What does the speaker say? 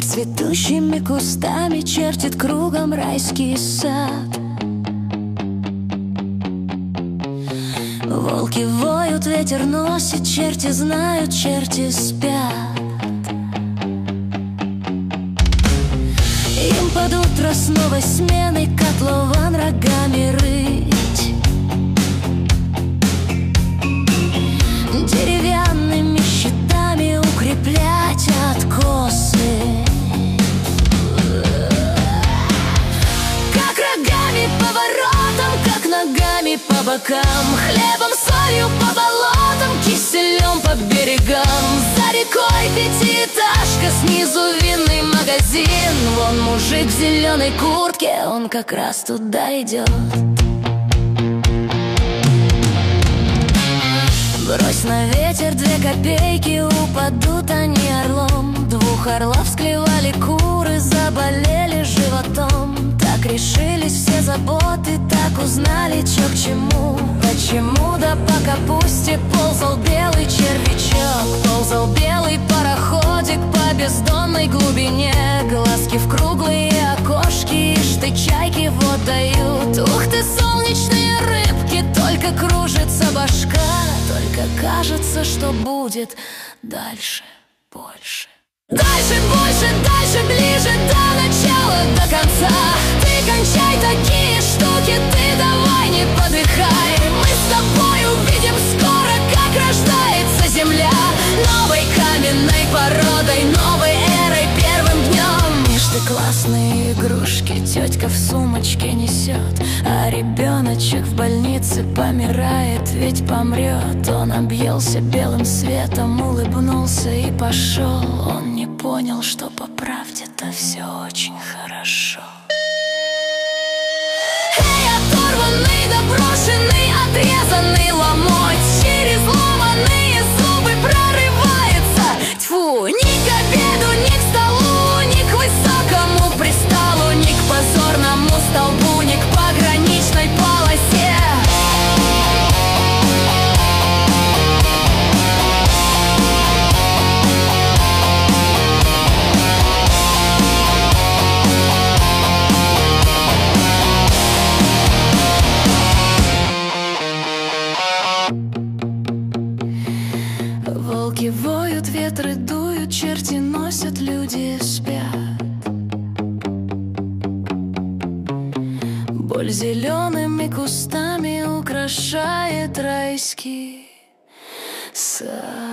Вдоль цветущими кустами чертит кругом райский сад. Волки воют, ветер носит, черти знают, черти спят. Им под утро с новой сменой котлован рогами рыть, деревянными щитами укреплять откосы. Как рогами по воротам, как ногами по бокам, хлебом, солью по болотам, киселем по берегам. За рекой пятиэтажка, снизу винный магазин. Вон мужик в зеленой куртке, он как раз туда идет. Брось на ветер 2 копейки, упадут они орлом. 2 орлов склевали куры, заболели животом. Так решились все заботы, так узнали, чё к чему. Почему да по капусте ползал белый червячок, ползал белый пароходик по бездонной глубине. Глазки в круглые окошки, ишь ты, чайки вот дают. Ух ты, солнечные рыбки, только кружится башка, только кажется, что будет дальше, больше. Дальше, больше, дальше, ближе, до начала, до конца. Ты кончай такие штуки, ты давай не подыхай. Мы с тобой увидим скоро, как рождается земля новой каменной породой, новой эрой, первым днем. Ишь ты, классные игрушки тетка в сумочке несет, а ребеночек в больнице помирает, ведь помрет. Он объелся белым светом, улыбнулся и пошел. Он не понял, что по правде-то все очень хорошо. Эй, оторванный, доброшенный, отрезанный ломоть, через ломаные зубы прорывается. Тьфу, ни к обеду, ни к столу, ни к высокому присталу, ни к позорному столбу, ни к пограничной полосе. Волки воют, ветры дуют, черти носят, люди спят. Боль зелеными кустами украшает райский сад.